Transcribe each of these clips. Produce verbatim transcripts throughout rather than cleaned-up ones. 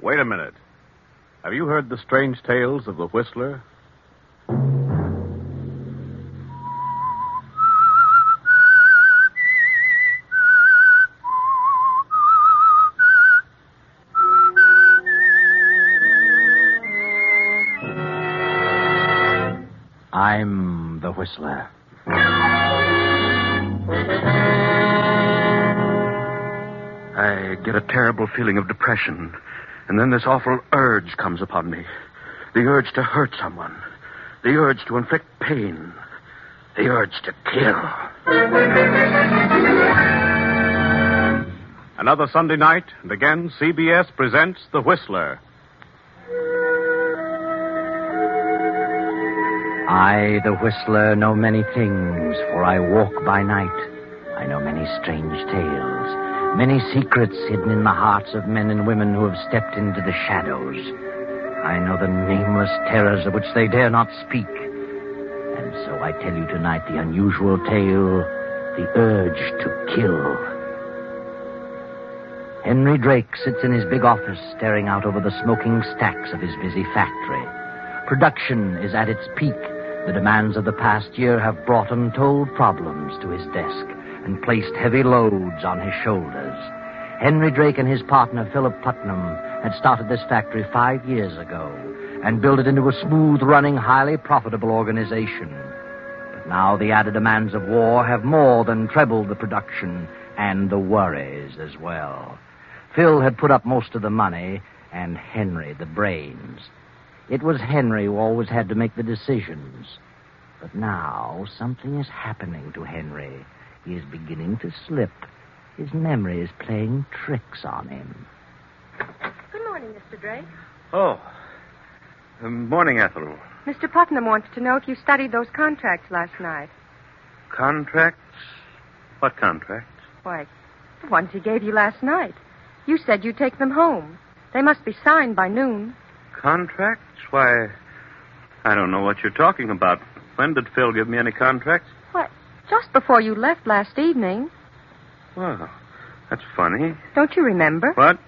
Wait a minute. Have you heard the strange tales of the Whistler? I'm the Whistler. I get a terrible feeling of depression, and then this awful urge comes upon me. The urge to hurt someone. The urge to inflict pain. The urge to kill. Another Sunday night, and again C B S presents The Whistler. I, the Whistler, know many things, for I walk by night. I know many strange tales, many secrets hidden in the hearts of men and women who have stepped into the shadows. I know the nameless terrors of which they dare not speak. And so I tell you tonight the unusual tale, the urge to kill. Henry Drake sits in his big office staring out over the smoking stacks of his busy factory. Production is at its peak. The demands of the past year have brought untold problems to his desk and placed heavy loads on his shoulders. Henry Drake and his partner, Philip Putnam, had started this factory five years ago and built it into a smooth-running, highly profitable organization. But now the added demands of war have more than trebled the production and the worries as well. Phil had put up most of the money, and Henry the brains. It was Henry who always had to make the decisions. But now something is happening to Henry. He is beginning to slip. His memory is playing tricks on him. Good morning, Mister Drake. Oh. Uh, morning, Ethel. Mister Putnam wants to know if you studied those contracts last night. Contracts? What contracts? Why, the ones he gave you last night. You said you'd take them home. They must be signed by noon. Contracts? Why, I don't know what you're talking about. When did Phil give me any contracts? What? Just before you left last evening. Well, that's funny. Don't you remember? What?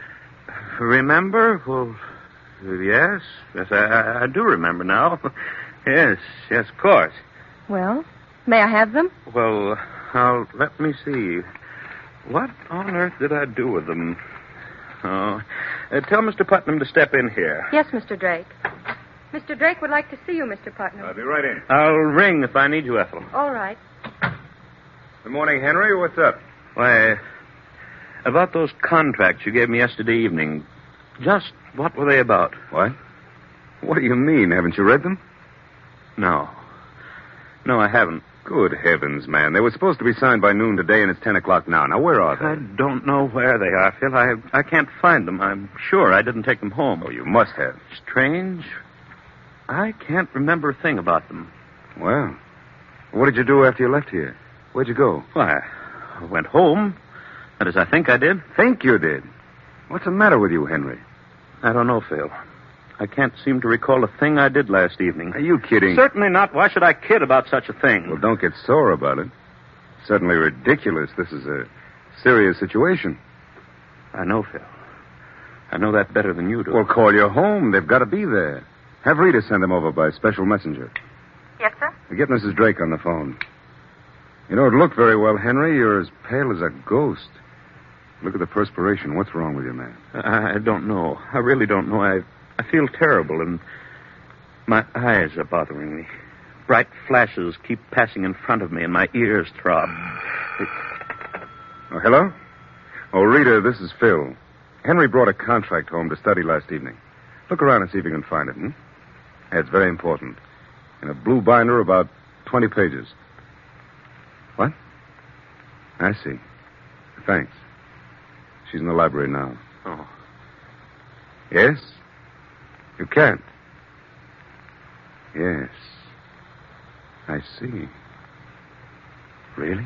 Remember? Well, yes. Yes, I, I do remember now. Yes, yes, of course. Well, may I have them? Well, I'll, let me see. What on earth did I do with them? Oh, uh, tell Mister Putnam to step in here. Yes, Mister Drake. Mister Drake would like to see you, Mister Putnam. I'll be right in. I'll ring if I need you, Ethel. All right. Good morning, Henry. What's up? Why, about those contracts you gave me yesterday evening. Just what were they about? What? What do you mean? Haven't you read them? No. No, I haven't. Good heavens, man. They were supposed to be signed by noon today, and it's ten o'clock now. Now, where are I they? don't know where they are, Phil. I I can't find them. I'm sure I didn't take them home. Oh, you must have. Strange. I can't remember a thing about them. Well, what did you do after you left here? Where'd you go? Why, I went home. That is, I think I did. Think you did? What's the matter with you, Henry? I don't know, Phil. I can't seem to recall a thing I did last evening. Are you kidding? Certainly not. Why should I kid about such a thing? Well, don't get sore about it. It's certainly ridiculous. This is a serious situation. I know, Phil. I know that better than you do. Well, call your home. They've got to be there. Have Rita send them over by special messenger. Yes, sir? Get Missus Drake on the phone. You don't look very well, Henry. You're as pale as a ghost. Look at the perspiration. What's wrong with you, man? I, I don't know. I really don't know. I I feel terrible, and my eyes are bothering me. Bright flashes keep passing in front of me, and my ears throb. It... Oh, hello? Oh, Rita, this is Phil. Henry brought a contract home to study last evening. Look around and see if you can find it, hmm? Yeah, it's very important. In a blue binder, about twenty pages. What? I see. Thanks. She's in the library now. Oh. Yes? You can't? Yes. I see. Really?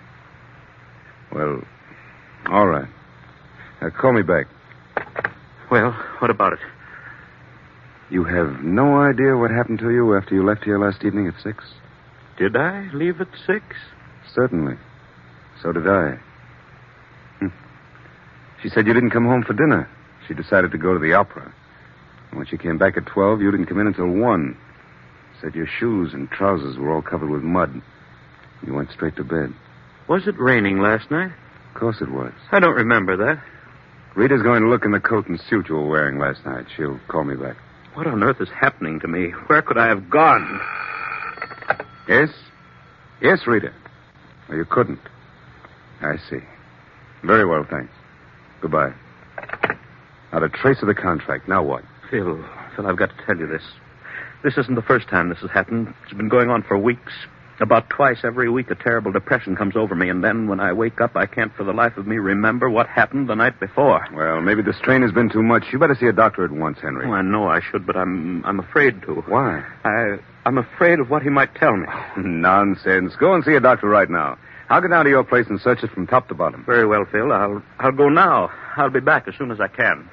Well, all right. Now, call me back. Well, what about it? You have no idea what happened to you after you left here last evening at six? Did I leave at six? Certainly. So did I. Hm. She said you didn't come home for dinner. She she decided to go to the opera. And when she came back at twelve, you didn't come in until one. Said your shoes and trousers were all covered with mud. You went straight to bed. Was it raining last night? Of course it was. I don't remember that. Rita's going to look in the coat and suit you were wearing last night. She'll call me back. What on earth is happening to me? Where could I have gone? Yes? Yes, Rita. Well, you couldn't. I see. Very well, thanks. Goodbye. Not a trace of the contract. Now what? Phil, Phil, I've got to tell you this. This isn't the first time this has happened. It's been going on for weeks. About twice every week, a terrible depression comes over me, and then when I wake up, I can't for the life of me remember what happened the night before. Well, maybe the strain has been too much. You better see a doctor at once, Henry. Oh, I know I should, but I'm I'm afraid to. Why? I, I'm afraid of what he might tell me. Nonsense. Go and see a doctor right now. I'll go down to your place and search it from top to bottom. Very well, Phil. I'll, I'll go now. I'll be back as soon as I can.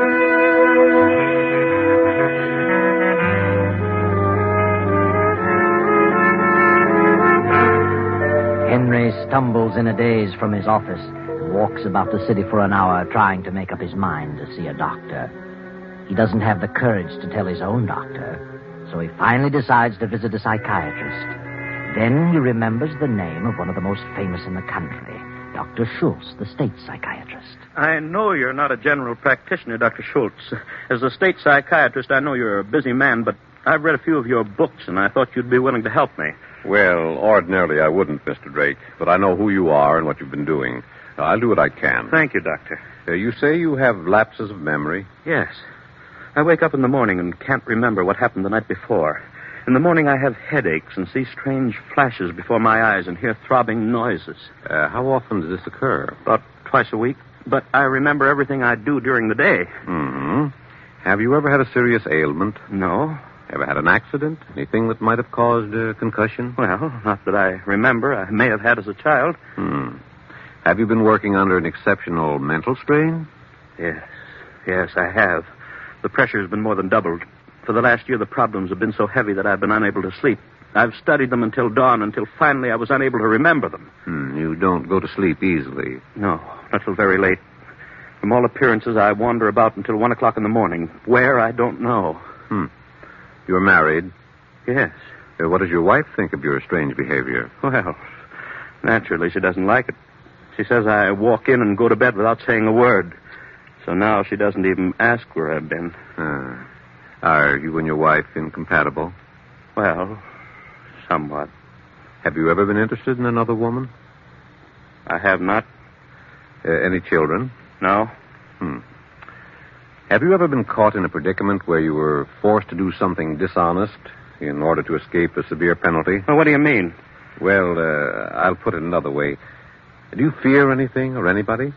Henry stumbles in a daze from his office and walks about the city for an hour trying to make up his mind to see a doctor. He doesn't have the courage to tell his own doctor, so he finally decides to visit a psychiatrist. Then he remembers the name of one of the most famous in the country, Doctor Schultz, the state psychiatrist. I know you're not a general practitioner, Doctor Schultz. As a state psychiatrist, I know you're a busy man, but I've read a few of your books, and I thought you'd be willing to help me. Well, ordinarily I wouldn't, Mister Drake, but I know who you are and what you've been doing. I'll do what I can. Thank you, Doctor. Uh, you say you have lapses of memory? Yes. I wake up in the morning and can't remember what happened the night before. In the morning I have headaches and see strange flashes before my eyes and hear throbbing noises. Uh, how often does this occur? About twice a week. But I remember everything I do during the day. Mm-hmm. Have you ever had a serious ailment? No. Ever had an accident? Anything that might have caused a concussion? Well, not that I remember. I may have had as a child. Hmm. Have you been working under an exceptional mental strain? Yes. Yes, I have. The pressure has been more than doubled. For the last year, the problems have been so heavy that I've been unable to sleep. I've studied them until dawn, until finally I was unable to remember them. Hmm. You don't go to sleep easily. No, not till very late. From all appearances, I wander about until one o'clock in the morning. Where, I don't know. Hmm. You're married? Yes. Uh, what does your wife think of your strange behavior? Well, naturally, she doesn't like it. She says I walk in and go to bed without saying a word. So now she doesn't even ask where I've been. Uh, are you and your wife incompatible? Well, somewhat. Have you ever been interested in another woman? I have not. Uh, any children? No. Hmm. Have you ever been caught in a predicament where you were forced to do something dishonest in order to escape a severe penalty? Well, what do you mean? Well, uh, I'll put it another way. Do you fear anything or anybody?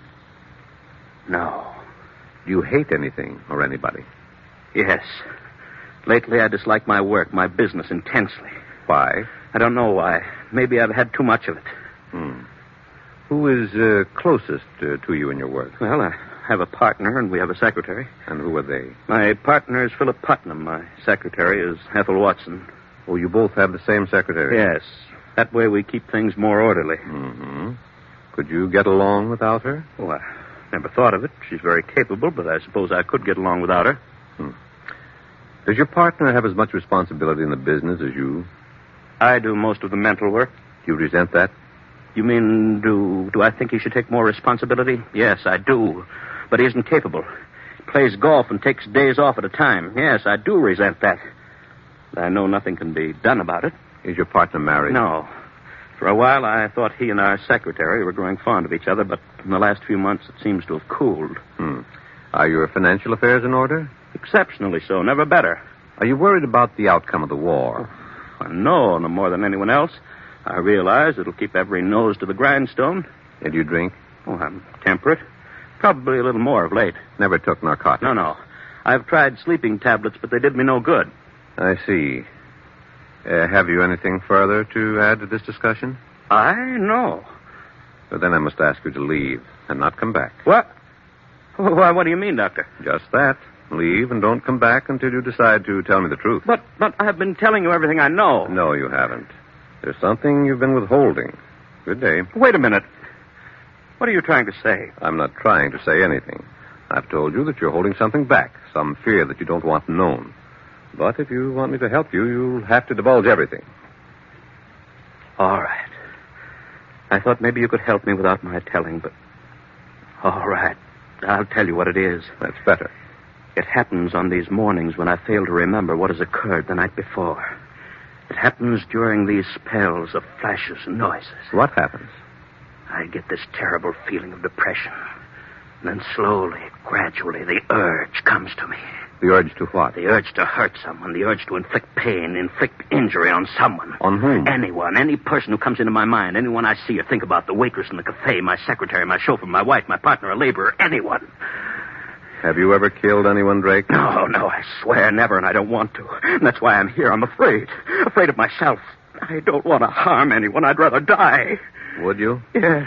No. Do you hate anything or anybody? Yes. Lately, I dislike my work, my business, intensely. Why? I don't know why. Maybe I've had too much of it. Hmm. Who is uh, closest uh, to you in your work? Well, I have a partner, and we have a secretary. And who are they? My partner is Philip Putnam. My secretary is Ethel Watson. Oh, you both have the same secretary? Yes. That way we keep things more orderly. Mm-hmm. Could you get along without her? Oh, I never thought of it. She's very capable, but I suppose I could get along without her. Hmm. Does your partner have as much responsibility in the business as you? I do most of the mental work. Do you resent that? You mean, do do I think he should take more responsibility? Yes, I do. But he isn't capable. He plays golf and takes days off at a time. Yes, I do resent that. But I know nothing can be done about it. Is your partner married? No. For a while, I thought he and our secretary were growing fond of each other, but in the last few months, it seems to have cooled. Hmm. Are your financial affairs in order? Exceptionally so, never better. Are you worried about the outcome of the war? Well, no, no more than anyone else. I realize it'll keep every nose to the grindstone. And you drink? Oh, I'm temperate. Probably a little more of late. Never took narcotics? No, no. I've tried sleeping tablets, but they did me no good. I see. Uh, have you anything further to add to this discussion? I know. Well, then I must ask you to leave and not come back. What? Why, what do you mean, Doctor? Just that. Leave and don't come back until you decide to tell me the truth. But, but I've been telling you everything I know. No, you haven't. There's something you've been withholding. Good day. Wait a minute. What are you trying to say? I'm not trying to say anything. I've told you that you're holding something back, some fear that you don't want known. But if you want me to help you, you'll have to divulge everything. All right. I thought maybe you could help me without my telling, but... All right. I'll tell you what it is. That's better. It happens on these mornings when I fail to remember what has occurred the night before. It happens during these spells of flashes and noises. What happens? I get this terrible feeling of depression. And then slowly, gradually, the urge comes to me. The urge to what? The urge to hurt someone, the urge to inflict pain, inflict injury on someone. On whom? Anyone, any person who comes into my mind, anyone I see or think about, the waitress in the cafe, my secretary, my chauffeur, my wife, my partner, a laborer, anyone. Have you ever killed anyone, Drake? No, no, I swear never, and I don't want to. And that's why I'm here. I'm afraid. Afraid of myself. I don't want to harm anyone. I'd rather die. Would you? Yes.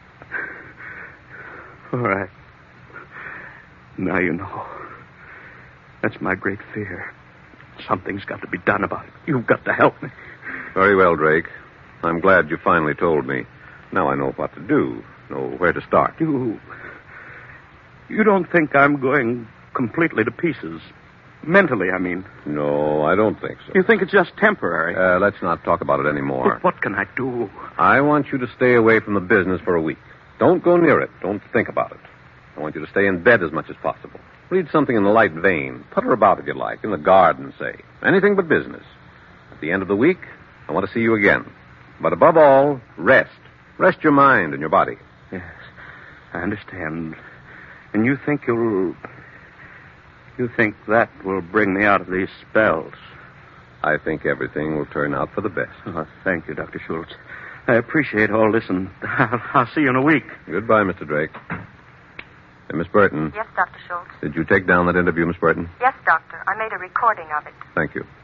All right. Now you know. That's my great fear. Something's got to be done about it. You've got to help me. Very well, Drake. I'm glad you finally told me. Now I know what to do, know where to start. You... You don't think I'm going completely to pieces? Mentally, I mean. No, I don't think so. You think it's just temporary? Uh, let's not talk about it anymore. But what can I do? I want you to stay away from the business for a week. Don't go near it. Don't think about it. I want you to stay in bed as much as possible. Read something in the light vein. Putter about, if you like, in the garden, say. Anything but business. At the end of the week, I want to see you again. But above all, rest. Rest your mind and your body. Yes, I understand. And you think you'll... You think that will bring me out of these spells? I think everything will turn out for the best. Oh, thank you, Doctor Schultz. I appreciate all this, and I'll, I'll see you in a week. Goodbye, Mister Drake. Hey, Miss Burton. Yes, Doctor Schultz. Did you take down that interview, Miss Burton? Yes, Doctor. I made a recording of it. Thank you.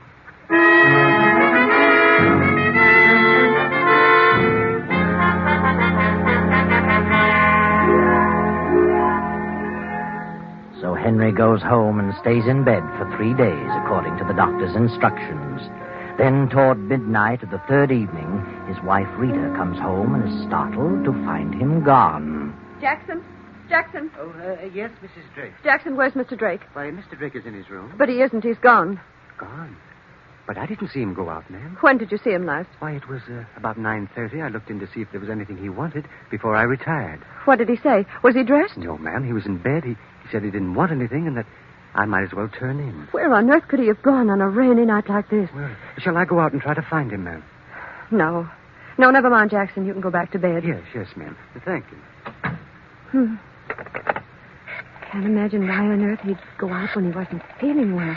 So Henry goes home and stays in bed for three days, according to the doctor's instructions. Then, toward midnight of the third evening, his wife Rita comes home and is startled to find him gone. Jackson? Jackson? Oh, uh, yes, Missus Drake. Jackson, where's Mister Drake? Why, Mister Drake is in his room. But he isn't. He's gone. Gone? But I didn't see him go out, ma'am. When did you see him last? Why, it was uh, about nine thirty. I looked in to see if there was anything he wanted before I retired. What did he say? Was he dressed? No, ma'am. He was in bed. He, he said he didn't want anything and that I might as well turn in. Where on earth could he have gone on a rainy night like this? Well, shall I go out and try to find him, ma'am? No. No, never mind, Jackson. You can go back to bed. Yes, yes, ma'am. Thank you. Hmm. Can't imagine why on earth he'd go out when he wasn't feeling well.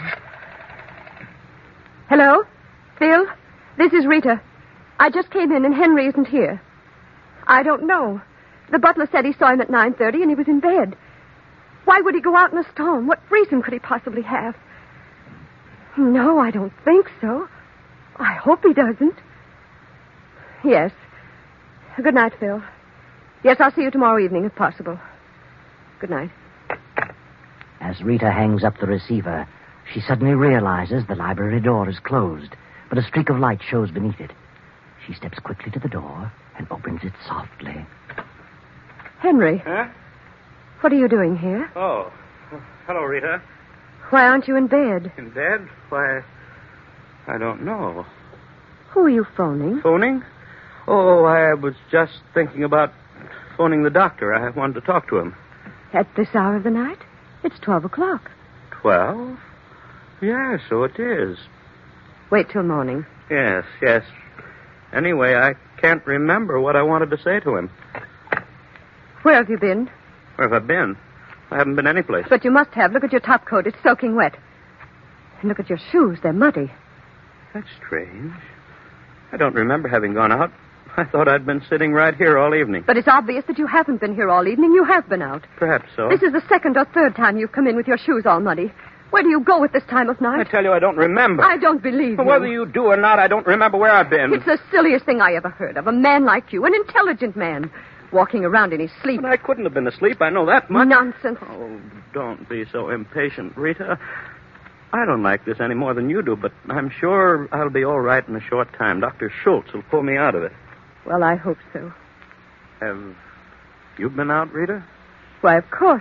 Hello? Phil? This is Rita. I just came in and Henry isn't here. I don't know. The butler said he saw him at nine thirty and he was in bed. Why would he go out in a storm? What reason could he possibly have? No, I don't think so. I hope he doesn't. Yes. Good night, Phil. Yes, I'll see you tomorrow evening if possible. Good night. As Rita hangs up the receiver, she suddenly realizes the library door is closed, but a streak of light shows beneath it. She steps quickly to the door and opens it softly. Henry. Huh? What are you doing here? Oh. Hello, Rita. Why aren't you in bed? In bed? Why, I don't know. Who are you phoning? Phoning? Oh, I was just thinking about phoning the doctor. I wanted to talk to him. At this hour of the night? It's twelve o'clock. Twelve? Yes, so it is. Wait till morning. Yes, yes. Anyway, I can't remember what I wanted to say to him. Where have you been? Where have I been? I haven't been anyplace. But you must have. Look at your top coat. It's soaking wet. And look at your shoes. They're muddy. That's strange. I don't remember having gone out. I thought I'd been sitting right here all evening. But it's obvious that you haven't been here all evening. You have been out. Perhaps so. This is the second or third time you've come in with your shoes all muddy. Where do you go at this time of I night? tell you, I don't remember. I don't believe you. Whether you do or not, I don't remember where I've been. It's the silliest thing I ever heard of. A man like you, an intelligent man, walking around in his sleep. But I couldn't have been asleep. I know that much. Nonsense. Oh, don't be so impatient, Rita. I don't like this any more than you do, but I'm sure I'll be all right in a short time. Doctor Schultz will pull me out of it. Well, I hope so. Have you been out, Rita? Why, of course.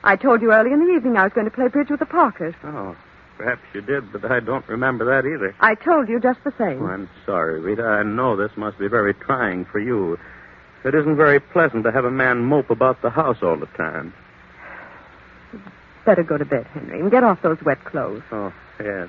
I told you early in the evening I was going to play bridge with the Parkers. Oh, perhaps you did, but I don't remember that either. I told you just the same. Oh, I'm sorry, Rita. I know this must be very trying for you. It isn't very pleasant to have a man mope about the house all the time. Better go to bed, Henry, and get off those wet clothes. Oh, yes.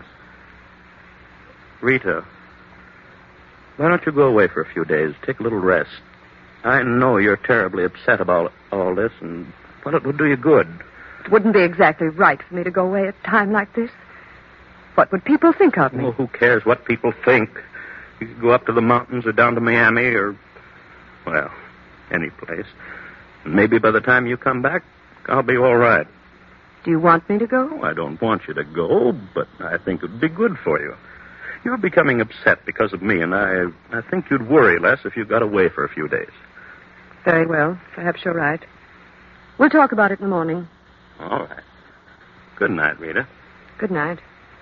Rita, why don't you go away for a few days? Take a little rest. I know you're terribly upset about all this, and well, it would do you good. It wouldn't be exactly right for me to go away at a time like this. What would people think of me? Well, who cares what people think? You could go up to the mountains or down to Miami or, well, any place. And maybe by the time you come back, I'll be all right. Do you want me to go? Oh, I don't want you to go, but I think it would be good for you. You're becoming upset because of me, and I, I think you'd worry less if you got away for a few days. Very well. Perhaps you're right. We'll talk about it in the morning. All right. Good night, Rita. Good night.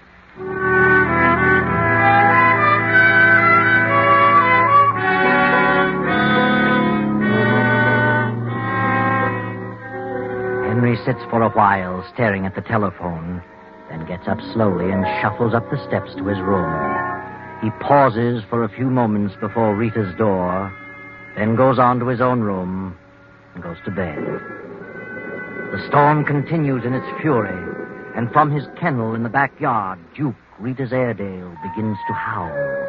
Henry sits for a while staring at the telephone, then gets up slowly and shuffles up the steps to his room. He pauses for a few moments before Rita's door, then goes on to his own room and goes to bed. The storm continues in its fury, and from his kennel in the backyard, Duke, Rita's Airedale, begins to howl.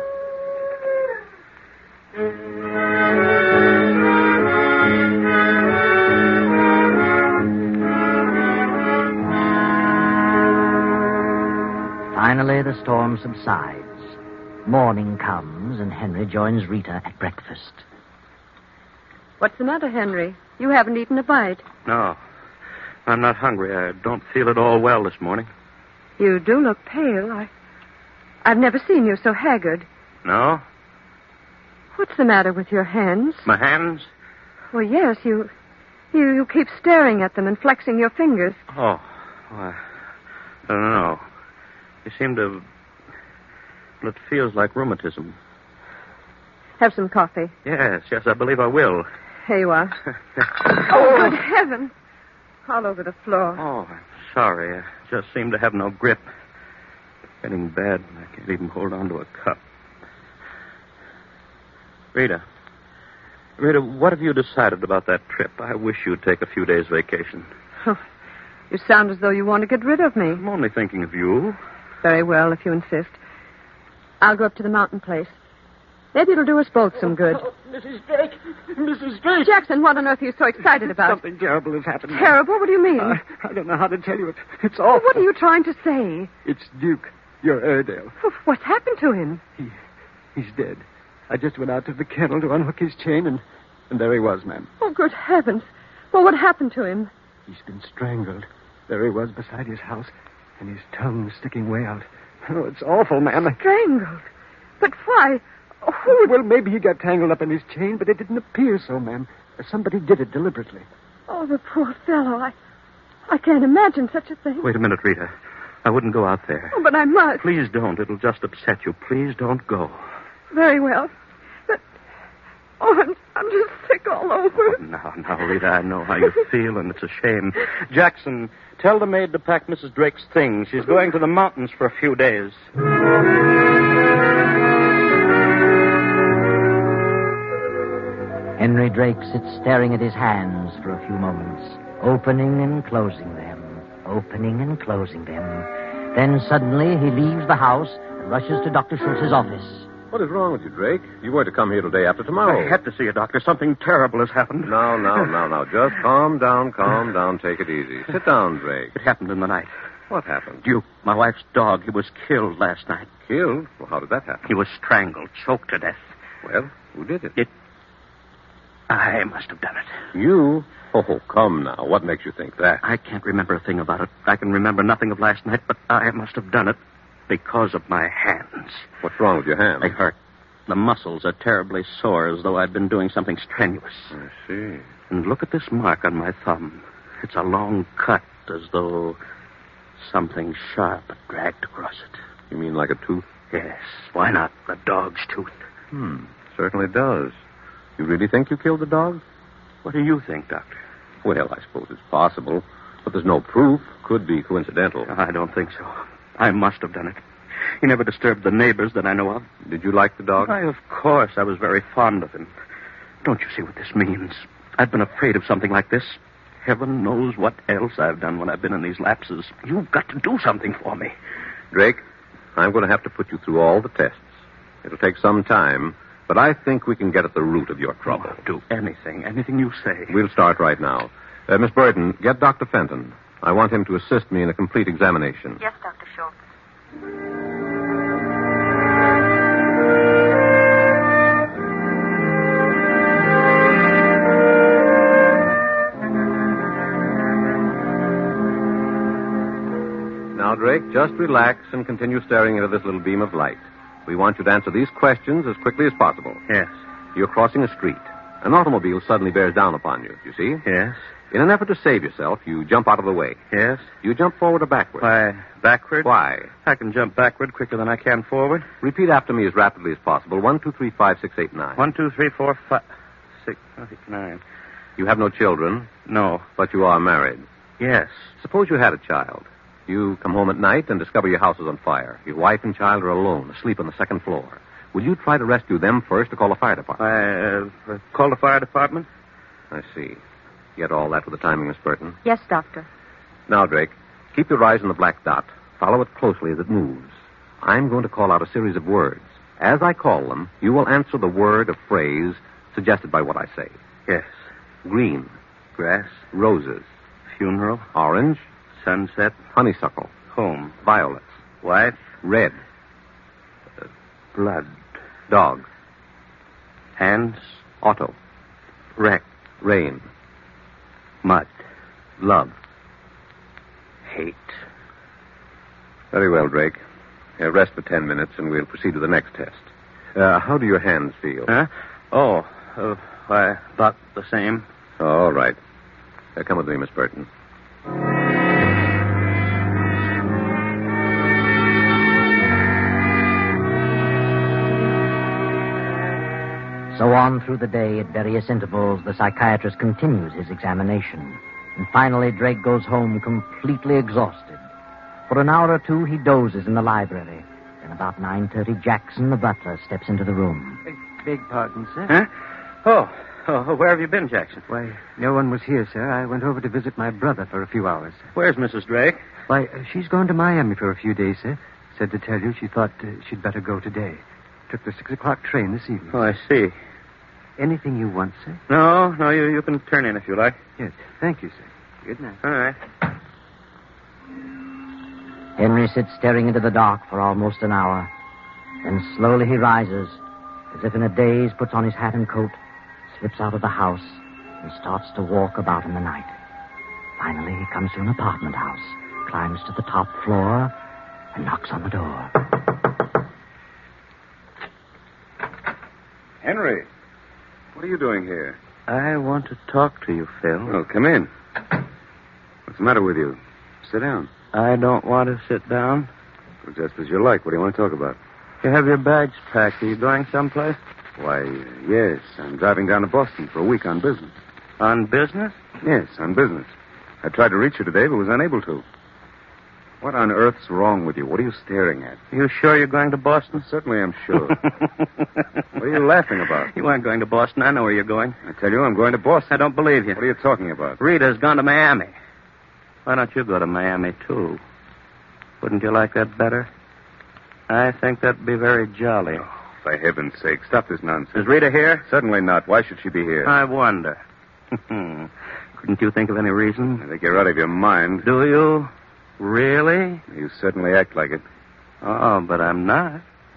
Finally, the storm subsides. Morning comes, and Henry joins Rita at breakfast. What's the matter, Henry? You haven't eaten a bite. No, I'm not hungry. I don't feel at all well this morning. You do look pale. I, I've never seen you so haggard. No? What's the matter with your hands? My hands? Well, yes, you, you, you keep staring at them and flexing your fingers. Oh, well, I don't know. You seem to... Well, it feels like rheumatism. Have some coffee. Yes, yes, I believe I will. Here you are. Oh, good heaven. All over the floor. Oh, I'm sorry. I just seem to have no grip. Getting bad, and I can't even hold on to a cup. Rita. Rita, what have you decided about that trip? I wish you'd take a few days' vacation. Oh, you sound as though you want to get rid of me. I'm only thinking of you. Very well, if you insist. I'll go up to the mountain place. Maybe it'll do us both some good. Oh, Missus Drake! Missus Drake! Jackson, what on earth are you so excited about? Something terrible has happened. Terrible? What do you mean? Uh, I don't know how to tell you it. It's awful. What are you trying to say? It's Duke, your Airedale. What's happened to him? He, he's dead. I just went out to the kennel to unhook his chain, and, and there he was, ma'am. Oh, good heavens. Well, what happened to him? He's been strangled. There he was beside his house, and his tongue sticking way out. Oh, it's awful, ma'am. Strangled? But why? Who? Well, maybe he got tangled up in his chain, but it didn't appear so, ma'am. Somebody did it deliberately. Oh, the poor fellow. I, I can't imagine such a thing. Wait a minute, Rita. I wouldn't go out there. Oh, but I must. Please don't. It'll just upset you. Please don't go. Very well. But, oh, I'm, I'm just sick all over. Oh, now, now, Rita, I know how you feel, and it's a shame. Jackson, tell the maid to pack Missus Drake's things. She's going to the mountains for a few days. Henry Drake sits staring at his hands for a few moments, opening and closing them, opening and closing them. Then suddenly he leaves the house and rushes to Doctor Schultz's office. What is wrong with you, Drake? You were to come here till day after tomorrow. I had to see you, Doctor. Something terrible has happened. Now, now, now, now. Just calm down, calm down. Take it easy. Sit down, Drake. It happened in the night. What happened? Duke, my wife's dog, he was killed last night. Killed? Well, how did that happen? He was strangled, choked to death. Well, who did it? It... I must have done it. You? Oh, come now. What makes you think that? I can't remember a thing about it. I can remember nothing of last night, but I must have done it because of my hands. What's wrong with your hands? They hurt. The muscles are terribly sore, as though I'd been doing something strenuous. I see. And look at this mark on my thumb. It's a long cut, as though something sharp had dragged across it. You mean like a tooth? Yes. Why not? The dog's tooth. Hmm. Certainly does. You really think you killed the dog? What do you think, Doctor? Well, I suppose it's possible. But there's no proof. Could be coincidental. I don't think so. I must have done it. He never disturbed the neighbors that I know of. Did you like the dog? Why, of course. I was very fond of him. Don't you see what this means? I've been afraid of something like this. Heaven knows what else I've done when I've been in these lapses. You've got to do something for me. Drake, I'm going to have to put you through all the tests. It'll take some time, but I think we can get at the root of your trouble. I'll do anything, anything you say. We'll start right now. Uh, Miss Burton, get Doctor Fenton. I want him to assist me in a complete examination. Yes, Doctor Schultz. Now, Drake, just relax and continue staring into this little beam of light. We want you to answer these questions as quickly as possible. Yes. You're crossing a street. An automobile suddenly bears down upon you, you see? Yes. In an effort to save yourself, you jump out of the way. Yes. You jump forward or backward? Why, backward? Why? I can jump backward quicker than I can forward. Repeat after me as rapidly as possible. One, two, three, five, six, eight, nine. One, two, three, four, five, six, eight, nine. You have no children, No. but you are married. Yes. Suppose you had a child. You come home at night and discover your house is on fire. Your wife and child are alone, asleep on the second floor. Will you try to rescue them first or call the fire department? I, uh, call the fire department? I see. Get all that with the timing, Miss Burton. Yes, Doctor. Now, Drake, keep your eyes on the black dot. Follow it closely as it moves. I'm going to call out a series of words. As I call them, you will answer the word or phrase suggested by what I say. Yes. Green, Grass, roses, funeral, orange, sunset, honeysuckle, home, violets, wife, red, blood, dog, hands, auto, wreck, rain, mud, love. hate. Very well, Drake. Uh, rest for ten minutes and we'll proceed to the next test. Uh, how do your hands feel? Huh? Oh, uh, why, about the same. All right. Uh, come with me, Miss Burton. So on through the day, at various intervals, the psychiatrist continues his examination. And finally, Drake goes home completely exhausted. For an hour or two, he dozes in the library. Then about nine thirty, Jackson, the butler, steps into the room. Beg, beg pardon, sir. Huh? Oh, oh, where have you been, Jackson? Why, no one was here, sir. I went over to visit my brother for a few hours. Where's Missus Drake? Why, uh, she's gone to Miami for a few days, sir. Said to tell you she thought uh, she'd better go today. Took the six o'clock train this evening. Oh, I see. Anything you want, sir? No, no, you, you can turn in if you like. Yes, thank you, sir. Good night. All right. Henry sits staring into the dark for almost an hour. Then slowly he rises, as if in a daze, puts on his hat and coat, slips out of the house, and starts to walk about in the night. Finally, he comes to an apartment house, climbs to the top floor, and knocks on the door. Henry, what are you doing here? I want to talk to you, Phil. Oh, come in. What's the matter with you? Sit down. I don't want to sit down. Well, just as you like. What do you want to talk about? You have your bags packed. Are you going someplace? Why, uh, yes. I'm driving down to Boston for a week on business. On business? Yes, on business. I tried to reach you today, but was unable to. What on earth's wrong with you? What are you staring at? You sure you're going to Boston? Certainly I'm sure. What are you laughing about? You aren't going to Boston. I know where you're going. I tell you, I'm going to Boston. I don't believe you. What are you talking about? Rita's gone to Miami. Why don't you go to Miami, too? Wouldn't you like that better? I think that'd be very jolly. Oh, for heaven's sake, stop this nonsense. Is Rita here? Certainly not. Why should she be here? I wonder. Couldn't you think of any reason? I think you're out of your mind. Do you? Really? You certainly act like it. Oh, but I'm not.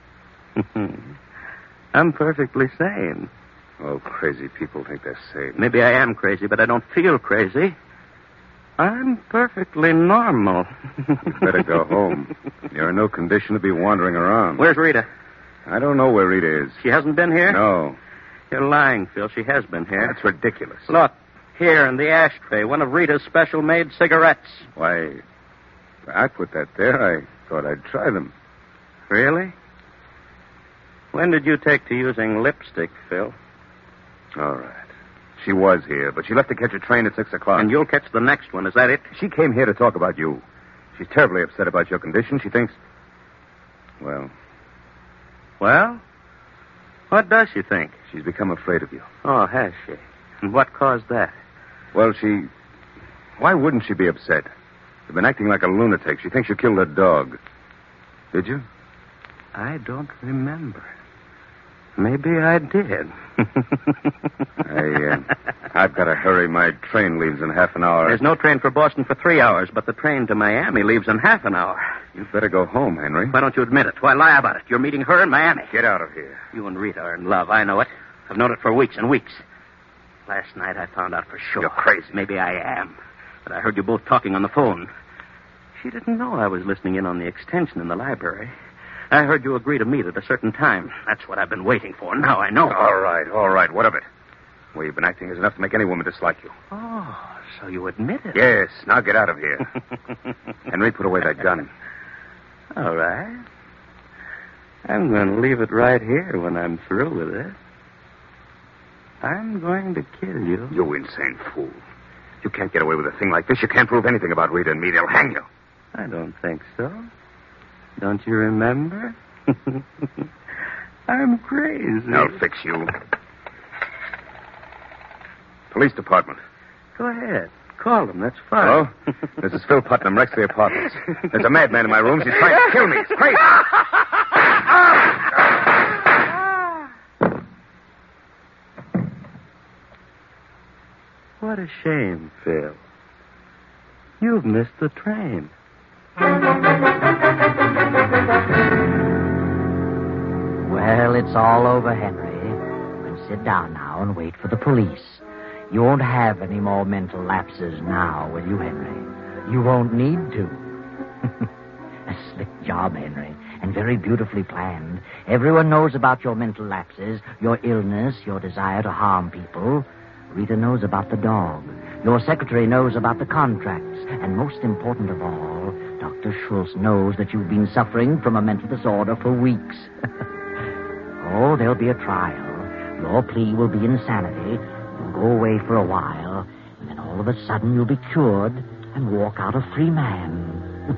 I'm perfectly sane. Oh, crazy people think they're sane. Maybe I am crazy, but I don't feel crazy. I'm perfectly normal. You'd better go home. You're in no condition to be wandering around. Where's Rita? I don't know where Rita is. She hasn't been here? No. You're lying, Phil. She has been here. That's ridiculous. Look, here in the ashtray, one of Rita's special-made cigarettes. Why, I put that there. I thought I'd try them. Really? When did you take to using lipstick, Phil? All right. She was here, but she left to catch a train at six o'clock. And you'll catch the next one, is that it? She came here to talk about you. She's terribly upset about your condition. She thinks... Well... Well? What does she think? She's become afraid of you. Oh, has she? And what caused that? Well, she... Why wouldn't she be upset? You've been acting like a lunatic. She thinks you killed her dog. Did you? I don't remember. Maybe I did. I, uh, I've got to hurry. My train leaves in half an hour. There's no train for Boston for three hours, but the train to Miami leaves in half an hour. You'd better go home, Henry. Why don't you admit it? Why lie about it? You're meeting her in Miami. Get out of here. You and Rita are in love. I know it. I've known it for weeks and weeks. Last night I found out for sure. You're crazy. Maybe I am. But I heard you both talking on the phone. She didn't know I was listening in on the extension in the library. I heard you agree to meet at a certain time. That's what I've been waiting for. Now I know. All right, all right. What of it? The way you've been acting is enough to make any woman dislike you. Oh, so you admit it? Yes. Now get out of here. Henry, put away that gun. All right. I'm going to leave it right here when I'm through with it. I'm going to kill you. You insane fool. You can't get away with a thing like this. You can't prove anything about Rita and me. They'll hang you. I don't think so. Don't you remember? I'm crazy. I'll fix you. Police department. Go ahead. Call them. That's fine. Hello? This is Phil Putnam, Rexley Apartments. There's a madman in my rooms. He's trying to kill me. It's crazy. What a shame, Phil. You've missed the train. Well, it's all over, Henry. You can sit down now and wait for the police. You won't have any more mental lapses now, will you, Henry? You won't need to. A slick job, Henry, and very beautifully planned. Everyone knows about your mental lapses, your illness, your desire to harm people. Rita knows about the dog. Your secretary knows about the contracts. And most important of all, Doctor Schultz knows that you've been suffering from a mental disorder for weeks. Oh, there'll be a trial. Your plea will be insanity. You'll go away for a while, and then all of a sudden you'll be cured and walk out a free man.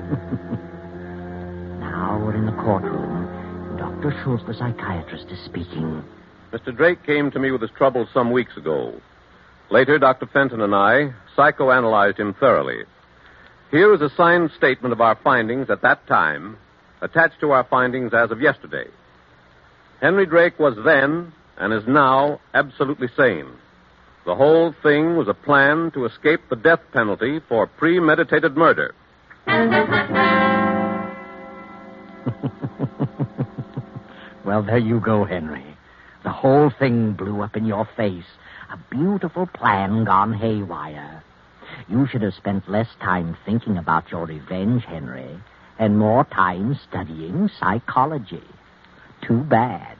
Now we're in the courtroom, and Doctor Schultz, the psychiatrist, is speaking. Mister Drake came to me with his troubles some weeks ago. Later, Doctor Fenton and I psychoanalyzed him thoroughly. Here is a signed statement of our findings at that time, attached to our findings as of yesterday. Henry Drake was then, and is now, absolutely sane. The whole thing was a plan to escape the death penalty for premeditated murder. Well, there you go, Henry. The whole thing blew up in your face. A beautiful plan gone haywire. You should have spent less time thinking about your revenge, Henry, and more time studying psychology. Too bad.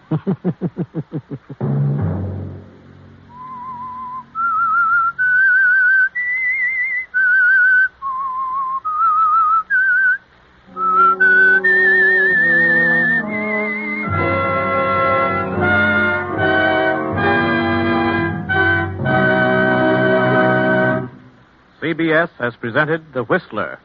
C B S has presented The Whistler.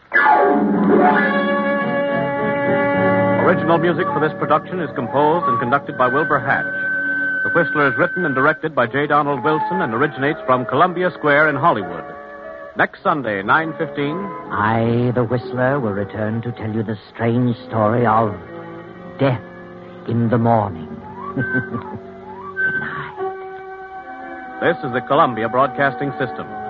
Original music for this production is composed and conducted by Wilbur Hatch. The Whistler is written and directed by J. Donald Wilson and originates from Columbia Square in Hollywood. Next Sunday, nine fifteen. I, the Whistler, will return to tell you the strange story of death in the morning. Good night. This is the Columbia Broadcasting System.